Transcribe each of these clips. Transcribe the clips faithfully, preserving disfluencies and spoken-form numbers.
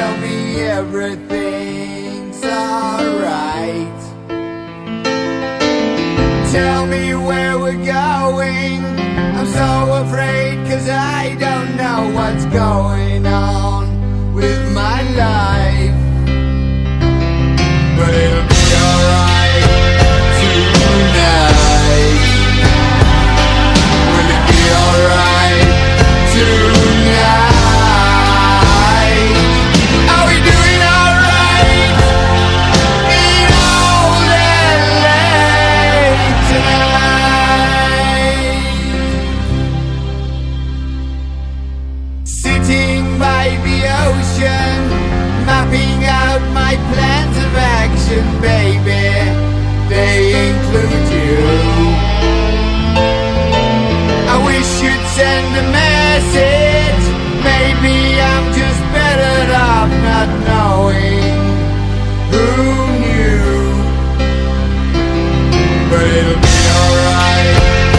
tell me everything's alright. Tell me where we're going. I'm so afraid, cause I don't know what's going on with my life. But it'll be alright tonight. Will it be alright tonight? Are we doing alright in old L A tonight? Sitting by the ocean, mapping out my plans of action, baby, they include you. I wish you'd send a message. Maybe I'm just better off not knowing who knew. But it'll be alright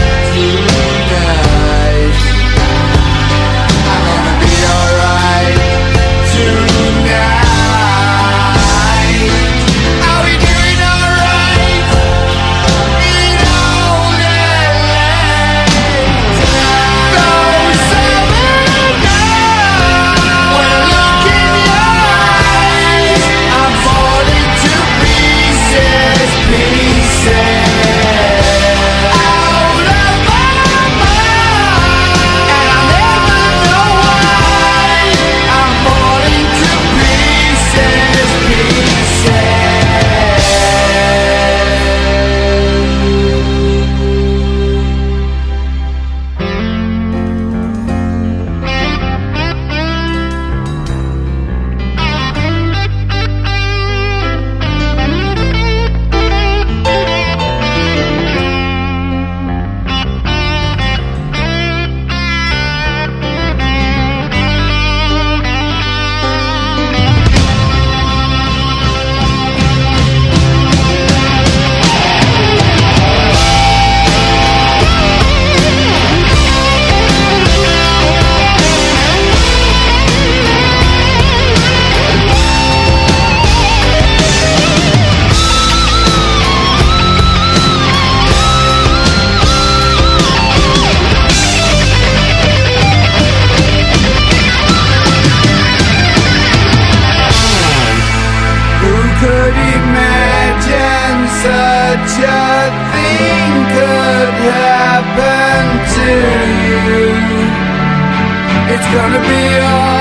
tonight. I'm gonna be alright tonight. Are we doing alright in old L A tonight? Those summer nights, when I look in your eyes, I'm falling to pieces, pieces. Out of my mind, and I never know why. I'm falling to pieces, pieces. Could imagine such a thing could happen to you. It's gonna be all